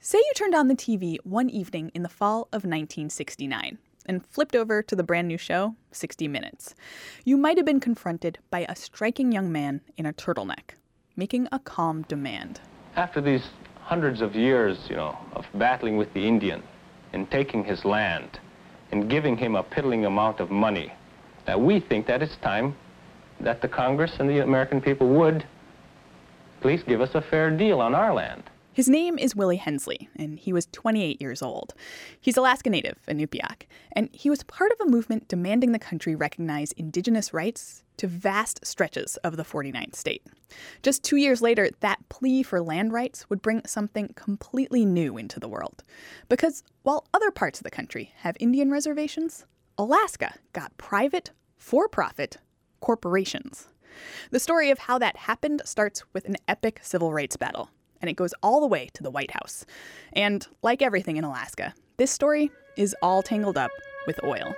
Say you turned on the TV one evening in the fall of 1969 and flipped over to the brand new show, 60 Minutes. You might have been confronted by a striking young man in a turtleneck, making a calm demand. After these hundreds of years, of battling with the Indian and taking his land and giving him a piddling amount of money, we think that it's time that the Congress and the American people would please give us a fair deal on our land. His name is Willie Hensley, and he was 28 years old. He's Alaska Native, Inupiaq, and he was part of a movement demanding the country recognize indigenous rights to vast stretches of the 49th state. Just 2 years later, that plea for land rights would bring something completely new into the world. Because while other parts of the country have Indian reservations, Alaska got private, for-profit corporations. The story of how that happened starts with an epic civil rights battle, and it goes all the way to the White House. And like everything in Alaska, this story is all tangled up with oil.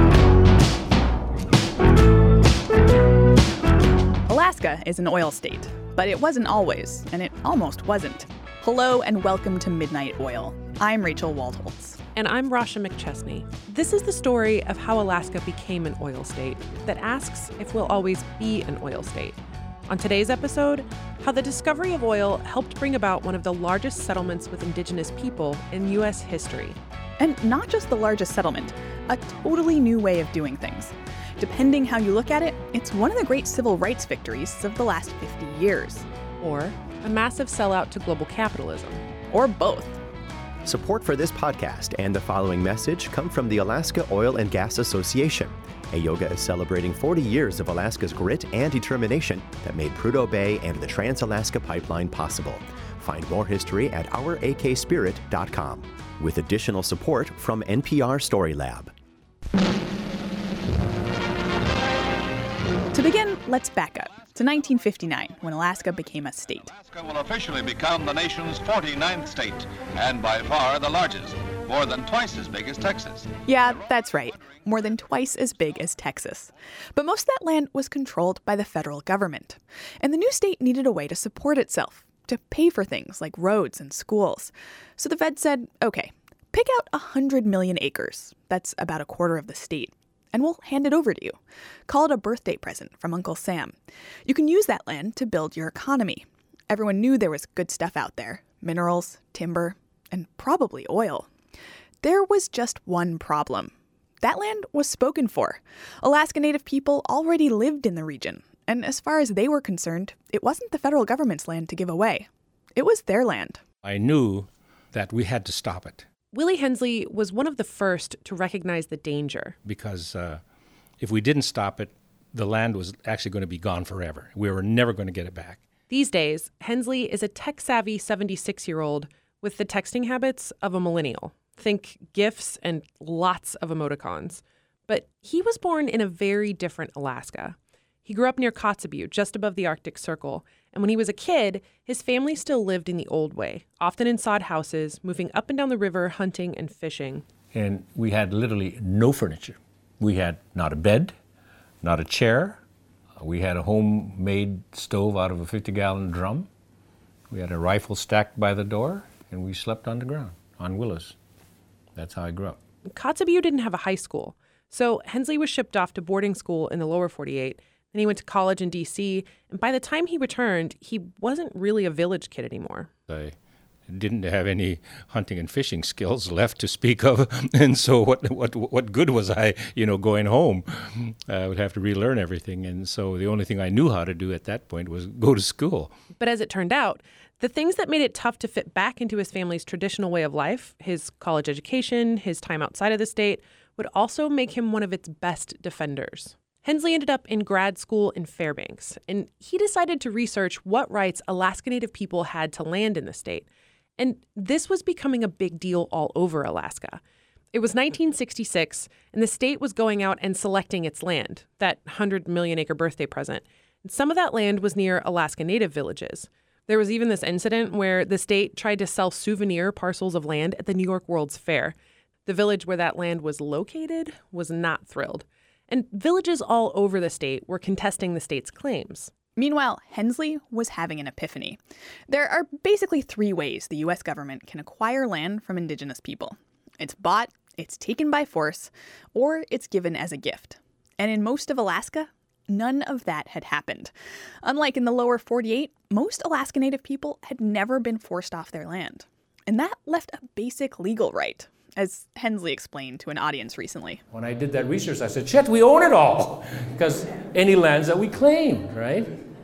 Alaska is an oil state, but it wasn't always, and it almost wasn't. Hello and welcome to Midnight Oil. I'm Rachel Waldholtz. And I'm Rasha McChesney. This is the story of how Alaska became an oil state that asks if we'll always be an oil state. On today's episode, how the discovery of oil helped bring about one of the largest settlements with indigenous people in U.S. history. And not just the largest settlement, a totally new way of doing things. Depending how you look at it, it's one of the great civil rights victories of the last 50 years. Or a massive sellout to global capitalism. Or both. Support for this podcast and the following message come from the Alaska Oil and Gas Association. AOGA is celebrating 40 years of Alaska's grit and determination that made Prudhoe Bay and the Trans-Alaska Pipeline possible. Find more history at ourakspirit.com. With additional support from NPR Story Lab. To begin, let's back up to 1959, when Alaska became a state. Alaska will officially become the nation's 49th state, and by far the largest, more than twice as big as Texas. Yeah, that's right, more than twice as big as Texas. But most of that land was controlled by the federal government, and the new state needed a way to support itself, to pay for things like roads and schools. So the feds said, okay, pick out 100 million acres, that's about a quarter of the state, and we'll hand it over to you. Call it a birthday present from Uncle Sam. You can use that land to build your economy. Everyone knew there was good stuff out there. Minerals, timber, and probably oil. There was just one problem. That land was spoken for. Alaska Native people already lived in the region. And as far as they were concerned, it wasn't the federal government's land to give away. It was their land. I knew that we had to stop it. Willie Hensley was one of the first to recognize the danger. Because if we didn't stop it, the land was actually going to be gone forever. We were never going to get it back. These days, Hensley is a tech-savvy 76-year-old with the texting habits of a millennial. Think GIFs and lots of emoticons. But he was born in a very different Alaska. He grew up near Kotzebue, just above the Arctic Circle. And when he was a kid, his family still lived in the old way, often in sod houses, moving up and down the river, hunting and fishing. And we had literally no furniture. We had not a bed, not a chair. We had a homemade stove out of a 50-gallon drum. We had a rifle stacked by the door, and we slept on the ground, on willows. That's how I grew up. Kotzebue didn't have a high school, so Hensley was shipped off to boarding school in the lower 48. Then he went to college in D.C., and by the time he returned, he wasn't really a village kid anymore. I didn't have any hunting and fishing skills left to speak of, and so what good was I, going home? I would have to relearn everything, and so the only thing I knew how to do at that point was go to school. But as it turned out, the things that made it tough to fit back into his family's traditional way of life, his college education, his time outside of the state, would also make him one of its best defenders. Hensley ended up in grad school in Fairbanks, and he decided to research what rights Alaska Native people had to land in the state. And this was becoming a big deal all over Alaska. It was 1966, and the state was going out and selecting its land, that 100 million acre birthday present. And some of that land was near Alaska Native villages. There was even this incident where the state tried to sell souvenir parcels of land at the New York World's Fair. The village where that land was located was not thrilled. And villages all over the state were contesting the state's claims. Meanwhile, Hensley was having an epiphany. There are basically 3 ways the U.S. government can acquire land from indigenous people. It's bought, it's taken by force, or it's given as a gift. And in most of Alaska, none of that had happened. Unlike in the lower 48, most Alaska Native people had never been forced off their land. And that left a basic legal right, as Hensley explained to an audience recently. When I did that research, I said, shit, we own it all, because any lands that we claim, right?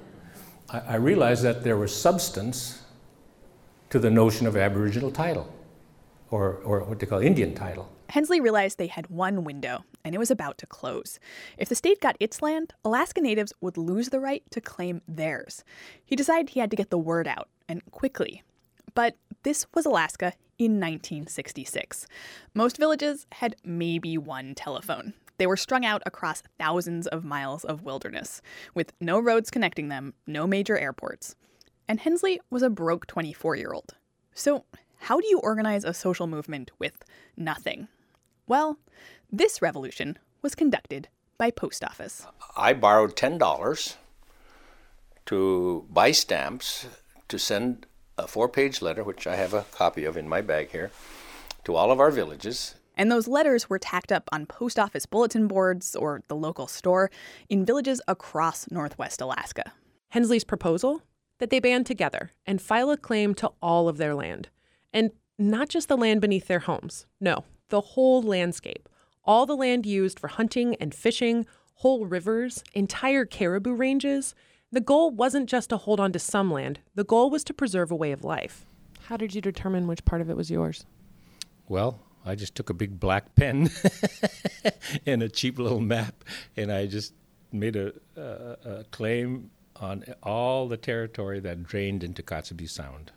I realized that there was substance to the notion of Aboriginal title, or what they call Indian title. Hensley realized they had one window, and it was about to close. If the state got its land, Alaska Natives would lose the right to claim theirs. He decided he had to get the word out, and quickly. But this was Alaska in 1966. Most villages had maybe one telephone. They were strung out across thousands of miles of wilderness, with no roads connecting them, no major airports. And Hensley was a broke 24-year-old. So how do you organize a social movement with nothing? Well, this revolution was conducted by post office. I borrowed $10 to buy stamps to send a 4-page letter, which I have a copy of in my bag here, to all of our villages. And those letters were tacked up on post office bulletin boards or the local store in villages across Northwest Alaska. Hensley's proposal? That they band together and file a claim to all of their land. And not just the land beneath their homes. No, the whole landscape. All the land used for hunting and fishing, whole rivers, entire caribou ranges. The goal wasn't just to hold on to some land. The goal was to preserve a way of life. How did you determine which part of it was yours? Well, I just took a big black pen and a cheap little map, and I just made a claim on all the territory that drained into Kotzebue Sound.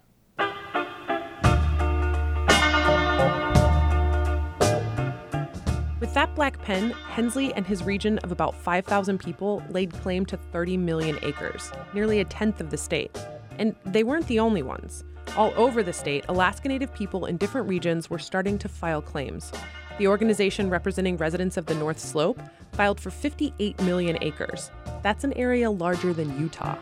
With that black pen, Hensley and his region of about 5,000 people laid claim to 30 million acres, nearly a tenth of the state. And they weren't the only ones. All over the state, Alaska Native people in different regions were starting to file claims. The organization representing residents of the North Slope filed for 58 million acres. That's an area larger than Utah.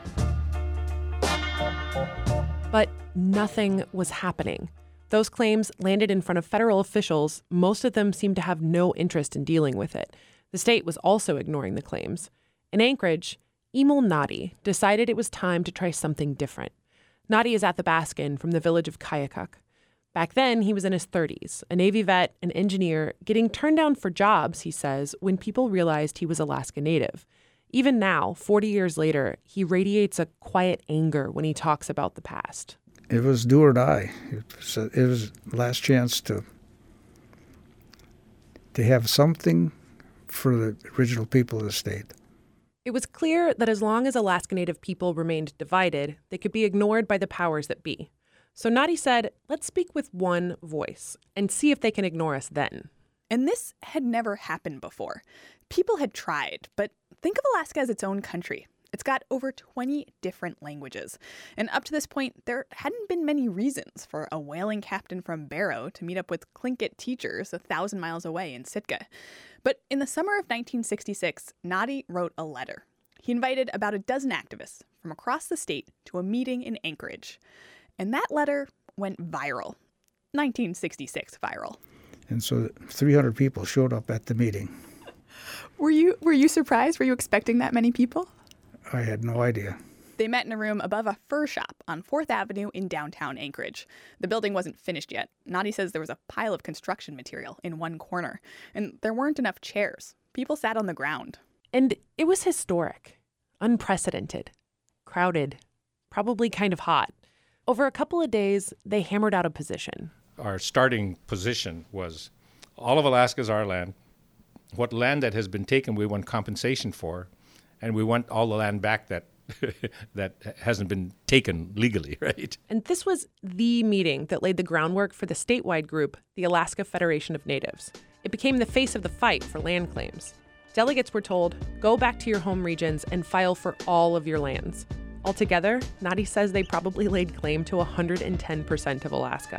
But nothing was happening. Those claims landed in front of federal officials. Most of them seemed to have no interest in dealing with it. The state was also ignoring the claims. In Anchorage, Emil Nadi decided it was time to try something different. Nadi is at the Baskin from the village of Kayakuk. Back then, he was in his 30s, a Navy vet, an engineer, getting turned down for jobs, he says, when people realized he was Alaska Native. Even now, 40 years later, he radiates a quiet anger when he talks about the past. It was do or die. It was last chance to have something for the original people of the state. It was clear that as long as Alaska Native people remained divided, they could be ignored by the powers that be. So Nadi said, let's speak with one voice and see if they can ignore us then. And this had never happened before. People had tried, but think of Alaska as its own country. It's got over 20 different languages. And up to this point, there hadn't been many reasons for a whaling captain from Barrow to meet up with Tlingit teachers 1,000 miles away in Sitka. But in the summer of 1966, Nadi wrote a letter. He invited about a dozen activists from across the state to a meeting in Anchorage. And that letter went viral. 1966 viral. And so 300 people showed up at the meeting. Were you surprised? Were you expecting that many people? I had no idea. They met in a room above a fur shop on 4th Avenue in downtown Anchorage. The building wasn't finished yet. Nadi says there was a pile of construction material in one corner, and there weren't enough chairs. People sat on the ground. And it was historic, unprecedented, crowded, probably kind of hot. Over a couple of days, they hammered out a position. Our starting position was all of Alaska is our land. What land that has been taken, we want compensation for. And we want all the land back that hasn't been taken legally, right? And this was the meeting that laid the groundwork for the statewide group, the Alaska Federation of Natives. It became the face of the fight for land claims. Delegates were told, go back to your home regions and file for all of your lands. Altogether, Nadi says they probably laid claim to 110% of Alaska.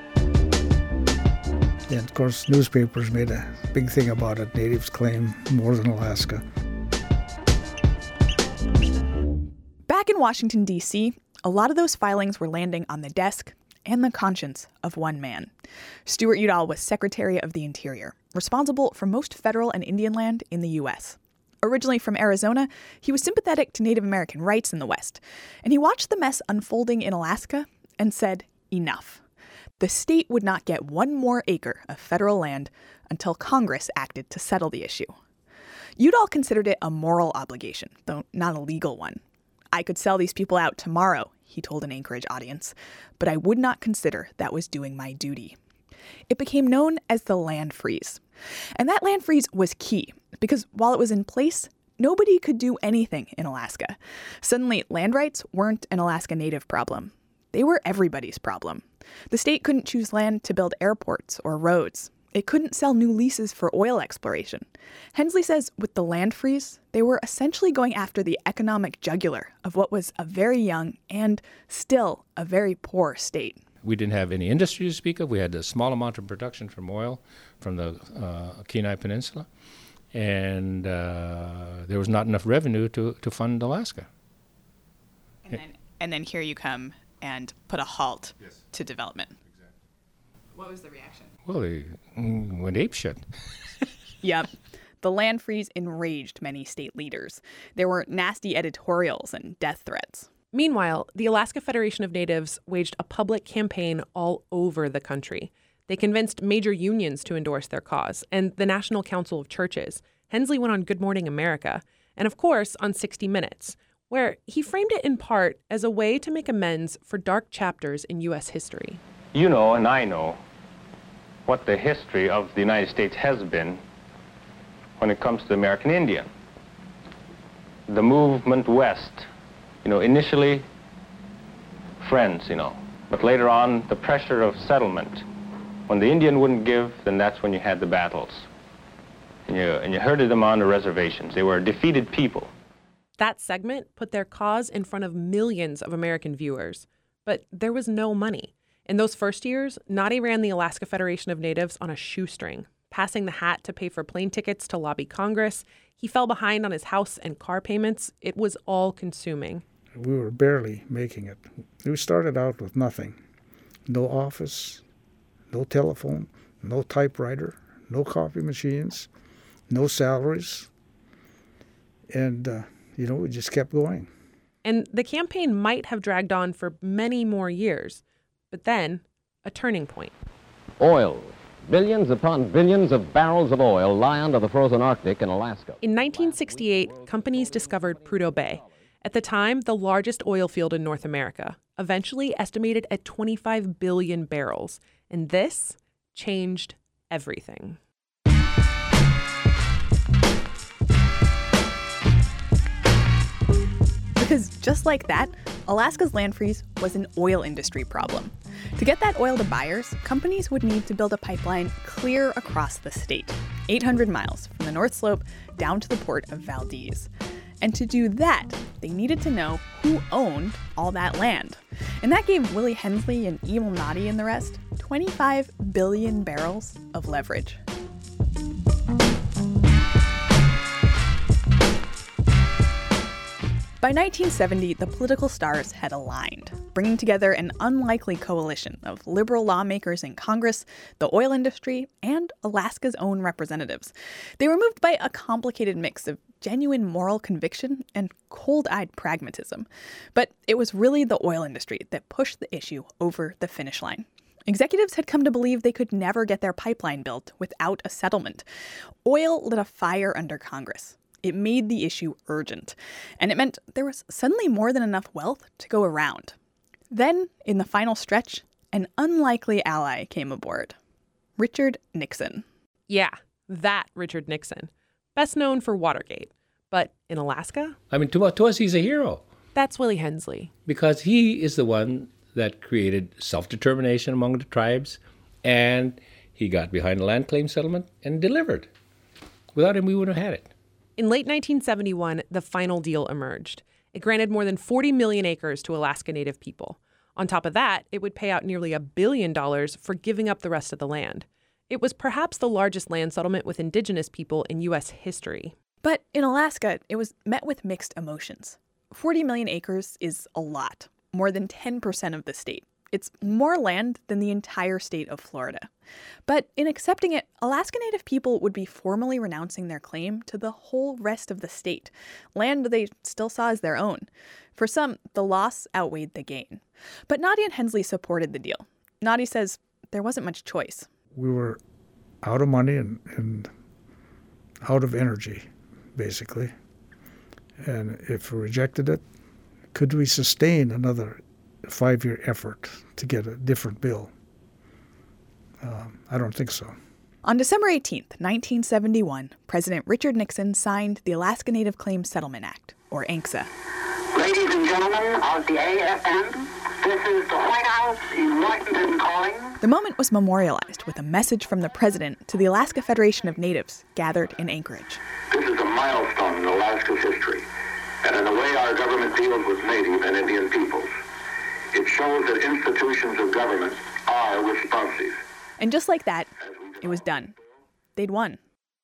And of course, newspapers made a big thing about it. Natives claim more than Alaska. in Washington, D.C., a lot of those filings were landing on the desk and the conscience of one man. Stuart Udall was Secretary of the Interior, responsible for most federal and Indian land in the U.S. Originally from Arizona, he was sympathetic to Native American rights in the West, and he watched the mess unfolding in Alaska and said, enough. The state would not get one more acre of federal land until Congress acted to settle the issue. Udall considered it a moral obligation, though not a legal one. I could sell these people out tomorrow, he told an Anchorage audience, but I would not consider that was doing my duty. It became known as the land freeze. And that land freeze was key, because while it was in place, nobody could do anything in Alaska. Suddenly, land rights weren't an Alaska Native problem. They were everybody's problem. The state couldn't choose land to build airports or roads. It couldn't sell new leases for oil exploration. Hensley says with the land freeze, they were essentially going after the economic jugular of what was a very young and still a very poor state. We didn't have any industry to speak of. We had a small amount of production from oil from the Kenai Peninsula, and there was not enough revenue to fund Alaska. And then here you come and put a halt to development. Exactly. What was the reaction? Well, they went apeshit. Yep. The land freeze enraged many state leaders. There were nasty editorials and death threats. Meanwhile, the Alaska Federation of Natives waged a public campaign all over the country. They convinced major unions to endorse their cause and the National Council of Churches. Hensley went on Good Morning America and, of course, on 60 Minutes, where he framed it in part as a way to make amends for dark chapters in U.S. history. You know, and I know, what the history of the United States has been when it comes to the American Indian. The movement west, initially friends, but later on the pressure of settlement. When the Indian wouldn't give, then that's when you had the battles. And you herded them on the reservations. They were a defeated people. That segment put their cause in front of millions of American viewers. But there was no money. In those first years, Nadi ran the Alaska Federation of Natives on a shoestring, passing the hat to pay for plane tickets to lobby Congress. He fell behind on his house and car payments. It was all-consuming. We were barely making it. We started out with nothing. No office, no telephone, no typewriter, no copy machines, no salaries. And, we just kept going. And the campaign might have dragged on for many more years. But then, a turning point. Oil. Billions upon billions of barrels of oil lie under the frozen Arctic in Alaska. In 1968, companies discovered Prudhoe Bay. At the time, the largest oil field in North America, eventually estimated at 25 billion barrels. And this changed everything. Because just like that, Alaska's land freeze was an oil industry problem. To get that oil to buyers, companies would need to build a pipeline clear across the state, 800 miles from the North Slope down to the port of Valdez. And to do that, they needed to know who owned all that land. And that gave Willie Hensley and Emil Nadi and the rest 25 billion barrels of leverage. By 1970, the political stars had aligned, bringing together an unlikely coalition of liberal lawmakers in Congress, the oil industry, and Alaska's own representatives. They were moved by a complicated mix of genuine moral conviction and cold-eyed pragmatism. But it was really the oil industry that pushed the issue over the finish line. Executives had come to believe they could never get their pipeline built without a settlement. Oil lit a fire under Congress. It made the issue urgent, and it meant there was suddenly more than enough wealth to go around. Then, in the final stretch, an unlikely ally came aboard. Richard Nixon. Yeah, that Richard Nixon. Best known for Watergate. But in Alaska? To us, he's a hero. That's Willie Hensley. Because he is the one that created self-determination among the tribes, and he got behind the land claim settlement and delivered. Without him, we wouldn't have had it. In late 1971, the final deal emerged. It granted more than 40 million acres to Alaska Native people. On top of that, it would pay out nearly $1 billion for giving up the rest of the land. It was perhaps the largest land settlement with indigenous people in U.S. history. But in Alaska, it was met with mixed emotions. 40 million acres is a lot, more than 10% of the state. It's more land than the entire state of Florida. But in accepting it, Alaska Native people would be formally renouncing their claim to the whole rest of the state, land they still saw as their own. For some, the loss outweighed the gain. But Nadia and Hensley supported the deal. Nadia says there wasn't much choice. We were out of money and out of energy, basically. And if we rejected it, could we sustain another 5-year effort to get a different bill? I don't think so. On December 18th, 1971, President Richard Nixon signed the Alaska Native Claims Settlement Act, or ANCSA. Ladies and gentlemen of the AFN, this is the White House in Washington calling. The moment was memorialized with a message from the president to the Alaska Federation of Natives gathered in Anchorage. This is a milestone in Alaska's history, and in the way our government deals with Native and Indian peoples. It shows that institutions of government are responsive. And just like that, it was done. They'd won.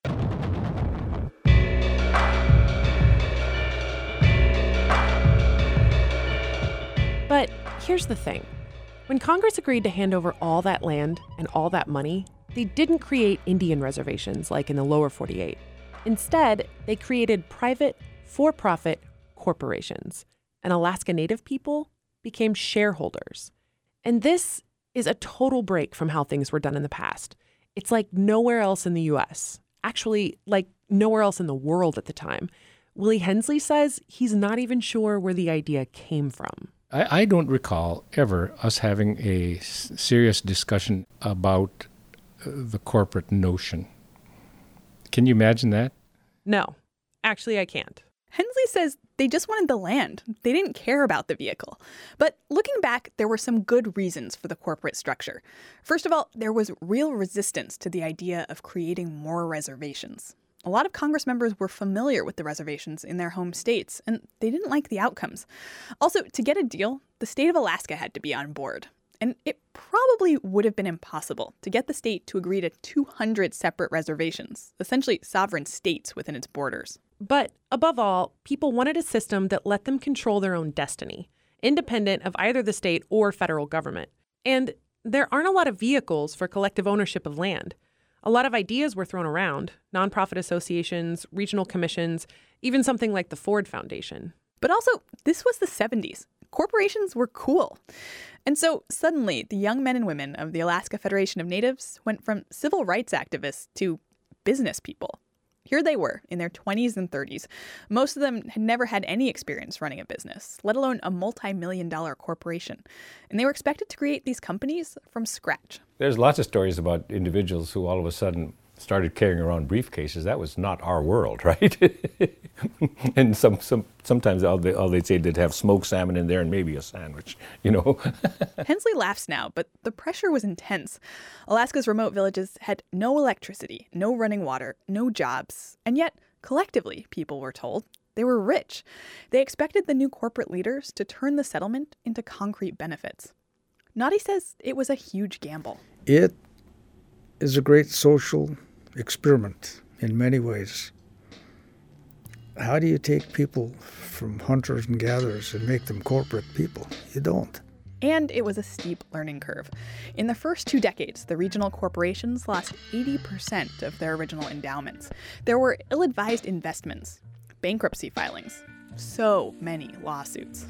But here's the thing. When Congress agreed to hand over all that land and all that money, they didn't create Indian reservations like in the lower 48. Instead, they created private, for-profit corporations. And Alaska Native people became shareholders. And this is a total break from how things were done in the past. It's like nowhere else in the U.S. Actually, like nowhere else in the world at the time. Willie Hensley says he's not even sure where the idea came from. I don't recall ever us having a serious discussion about the corporate notion. Can you imagine that? No, actually I can't. Hensley says they just wanted the land. They didn't care about the vehicle. But looking back, there were some good reasons for the corporate structure. First of all, there was real resistance to the idea of creating more reservations. A lot of Congress members were familiar with the reservations in their home states, and they didn't like the outcomes. Also, to get a deal, the state of Alaska had to be on board. And it probably would have been impossible to get the state to agree to 200 separate reservations, essentially sovereign states within its borders. But above all, people wanted a system that let them control their own destiny, independent of either the state or federal government. And there aren't a lot of vehicles for collective ownership of land. A lot of ideas were thrown around, nonprofit associations, regional commissions, even something like the Ford Foundation. But also, this was the 70s. Corporations were cool. And so suddenly, the young men and women of the Alaska Federation of Natives went from civil rights activists to business people. Here they were, in their 20s and 30s. Most of them had never had any experience running a business, let alone a multi-million-dollar corporation. And they were expected to create these companies from scratch. There's lots of stories about individuals who all of a sudden started carrying around briefcases. That was not our world, right? And sometimes all they'd say they'd have smoked salmon in there and maybe a sandwich, you know. Hensley laughs now, but the pressure was intense. Alaska's remote villages had no electricity, no running water, no jobs. And yet, collectively, people were told, they were rich. They expected the new corporate leaders to turn the settlement into concrete benefits. Nadi says it was a huge gamble. It is a great social experiment in many ways. How do you take people from hunters and gatherers and make them corporate people? You don't. And it was a steep learning curve. In the first 2 decades, the regional corporations lost 80% of their original endowments. There were ill-advised investments, bankruptcy filings, so many lawsuits.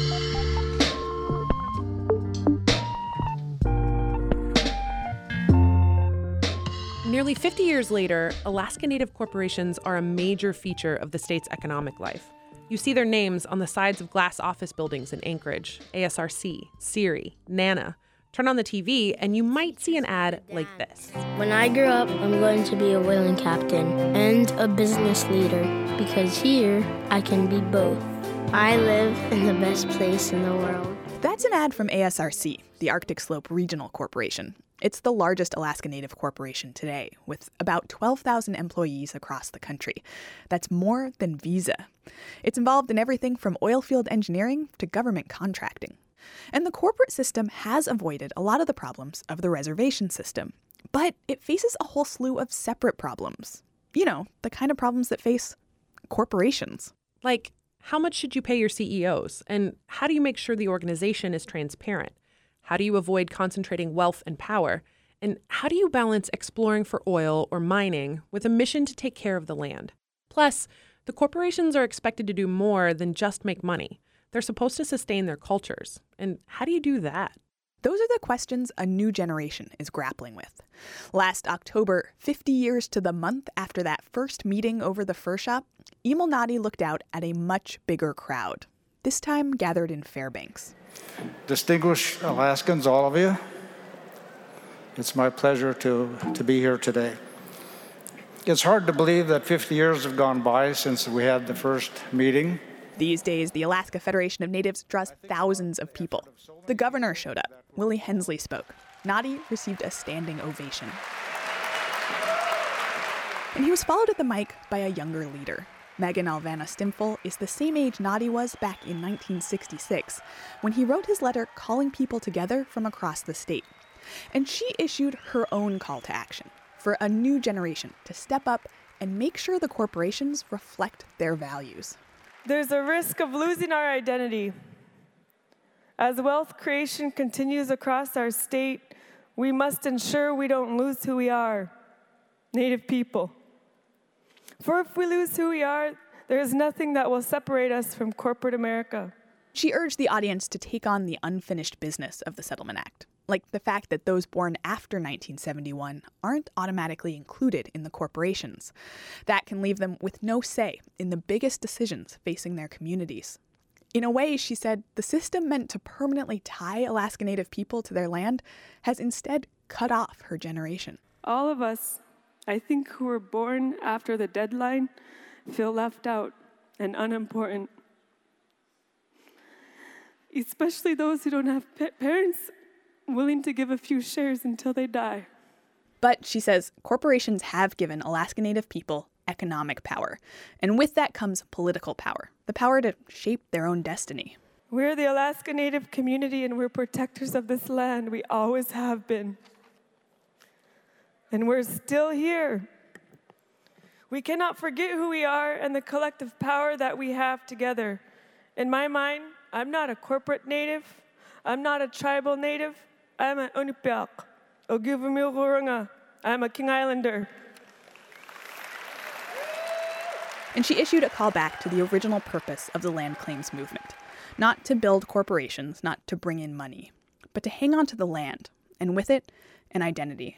Nearly 50 years later, Alaska Native corporations are a major feature of the state's economic life. You see their names on the sides of glass office buildings in Anchorage, ASRC, SERI, NANA. Turn on the TV and you might see an ad like this. When I grow up, I'm going to be a whaling captain and a business leader because here I can be both. I live in the best place in the world. That's an ad from ASRC, the Arctic Slope Regional Corporation. It's the largest Alaska Native corporation today, with about 12,000 employees across the country. That's more than Visa. It's involved in everything from oil field engineering to government contracting. And the corporate system has avoided a lot of the problems of the reservation system. But it faces a whole slew of separate problems. You know, the kind of problems that face corporations. Like how much should you pay your CEOs? And how do you make sure the organization is transparent? How do you avoid concentrating wealth and power? And how do you balance exploring for oil or mining with a mission to take care of the land? Plus, the corporations are expected to do more than just make money. They're supposed to sustain their cultures. And how do you do that? Those are the questions a new generation is grappling with. Last October, 50 years to the month after that first meeting over the fur shop, Emil Nadi looked out at a much bigger crowd, this time gathered in Fairbanks. Distinguished Alaskans, all of you, it's my pleasure to be here today. It's hard to believe that 50 years have gone by since we had the first meeting. These days, the Alaska Federation of Natives draws thousands of people. The governor showed up. Willie Hensley spoke. Nadi received a standing ovation. And he was followed at the mic by a younger leader. Megan Alvana Stimfel is the same age Nadi was back in 1966, when he wrote his letter calling people together from across the state. And she issued her own call to action for a new generation to step up and make sure the corporations reflect their values. There's a risk of losing our identity. As wealth creation continues across our state, we must ensure we don't lose who we are, Native people. For if we lose who we are, there is nothing that will separate us from corporate America. She urged the audience to take on the unfinished business of the Settlement Act, like the fact that those born after 1971 aren't automatically included in the corporations. That can leave them with no say in the biggest decisions facing their communities. In a way, she said, the system meant to permanently tie Alaska Native people to their land has instead cut off her generation. All of us, I think, who were born after the deadline feel left out and unimportant. Especially those who don't have parents willing to give a few shares until they die. But, she says, corporations have given Alaska Native people economic power. And with that comes political power, the power to shape their own destiny. We're the Alaska Native community and we're protectors of this land. We always have been. And we're still here. We cannot forget who we are and the collective power that we have together. In my mind, I'm not a corporate Native. I'm not a tribal Native. I'm an Unipiaq, Oguvumilgurunga. I'm a King Islander. And she issued a call back to the original purpose of the land claims movement. Not to build corporations, not to bring in money, but to hang on to the land, and with it, an identity.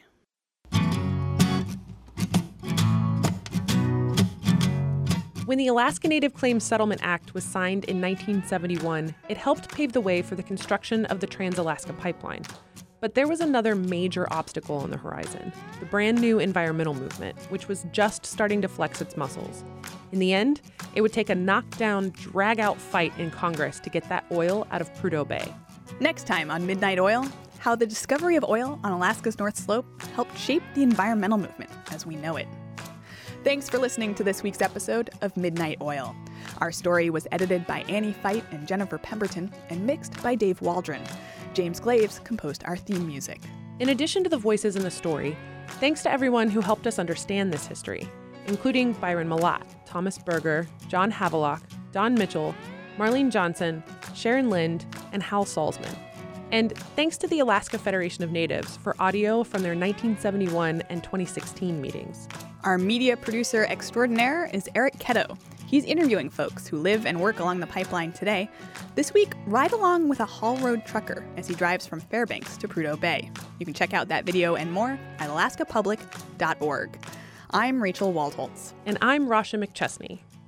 When the Alaska Native Claims Settlement Act was signed in 1971, it helped pave the way for the construction of the Trans-Alaska Pipeline. But there was another major obstacle on the horizon, the brand new environmental movement, which was just starting to flex its muscles. In the end, it would take a knockdown, drag-out fight in Congress to get that oil out of Prudhoe Bay. Next time on Midnight Oil, how the discovery of oil on Alaska's North Slope helped shape the environmental movement as we know it. Thanks for listening to this week's episode of Midnight Oil. Our story was edited by Annie Feit and Jennifer Pemberton and mixed by Dave Waldron. James Glaves composed our theme music. In addition to the voices in the story, thanks to everyone who helped us understand this history, including Byron Malat, Thomas Berger, John Havelock, Don Mitchell, Marlene Johnson, Sharon Lind, and Hal Salzman. And thanks to the Alaska Federation of Natives for audio from their 1971 and 2016 meetings. Our media producer extraordinaire is Eric Ketto. He's interviewing folks who live and work along the pipeline today. This week, ride along with a Haul Road trucker as he drives from Fairbanks to Prudhoe Bay. You can check out that video and more at alaskapublic.org. I'm Rachel Waldholtz. And I'm Rasha McChesney.